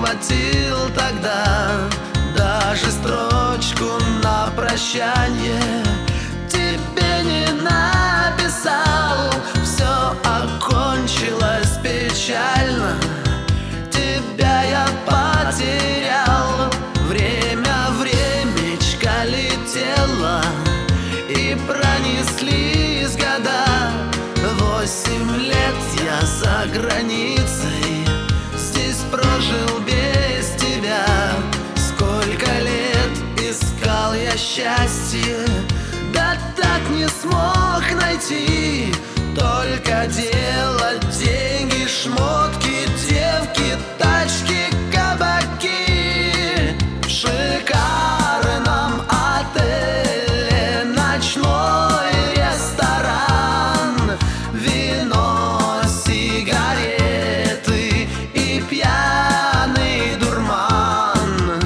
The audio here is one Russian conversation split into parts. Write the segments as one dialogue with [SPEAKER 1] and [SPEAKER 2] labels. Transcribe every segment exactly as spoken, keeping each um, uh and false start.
[SPEAKER 1] хватил тогда даже строчку на прощание. Тебе не написал, все окончилось печально. Тебя я потерял, время, времечко летело, и пронеслись года. Восемь лет я за границей, здесь прожил без тебя. Сколько лет искал я счастье, да так не смог найти. Только делать деньги, шмотки, девки, тачки, кабаки. В шикарном отеле ночной ресторан, вино, сигареты и пьяный дурман.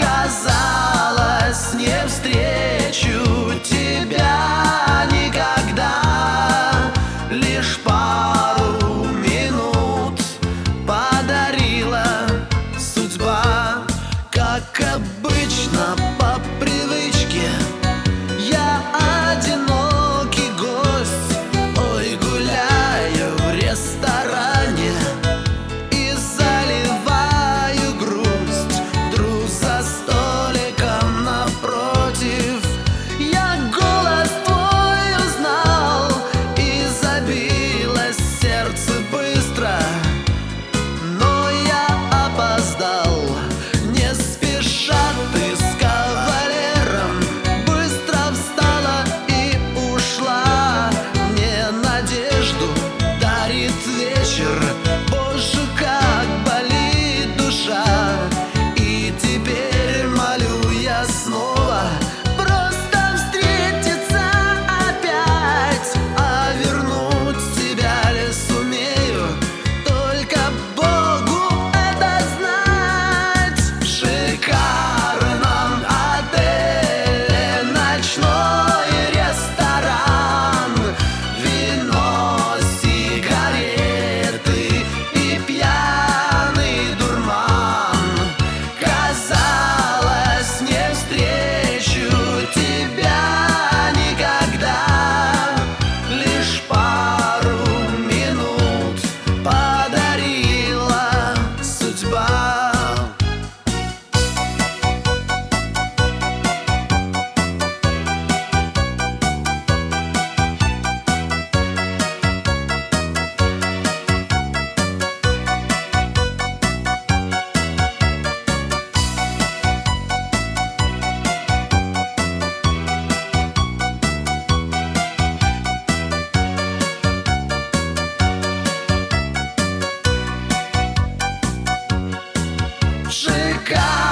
[SPEAKER 1] Казалось, не встречу тебя никогда, лишь пару минут подарила судьба. Как обычно, по привычке, я одинокий гость. Ой, гуляю в ресторане и заливаю грусть. Друг за столиком напротив, я голос твой узнал, и забилось сердце быстро, но я опоздал. Не спеша ты с кавалером быстро встала и ушла. Мне надежду дарит вечер, боже, как болит душа. И теперь молю я снова просто встретиться опять. А вернуть тебя ли сумею, только Богу это знать. В шикарном отеле ночной ресторан, вино, сигареты и пьяный дурман. Казалось, не встречу тебя никогда, лишь пару минут подарила судьба. В шикарном